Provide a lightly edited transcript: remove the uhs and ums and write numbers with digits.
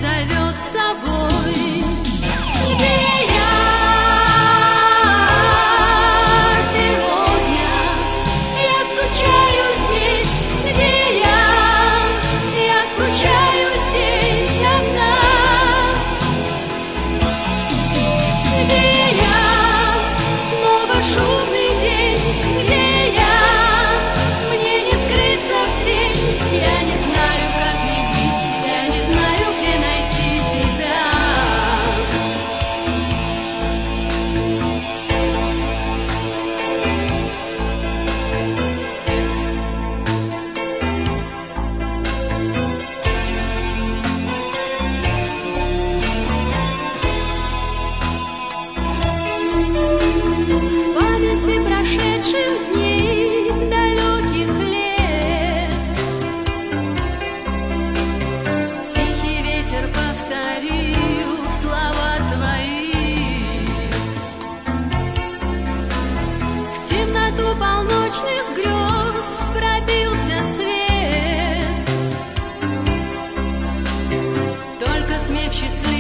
зовет с собой. Где я сегодня? Я скучаю здесь. Где я? Я скучаю здесь одна. Где я? Снова шумный день. Где я? Мне не скрыться в тень. Я не знаю, как мне быть. Я не знаю, где найти тебя. В памяти прошедших дней, далеких лет, тихий ветер повторил слова твои. В темноту полночных грез пробился свет. Только смех счастливый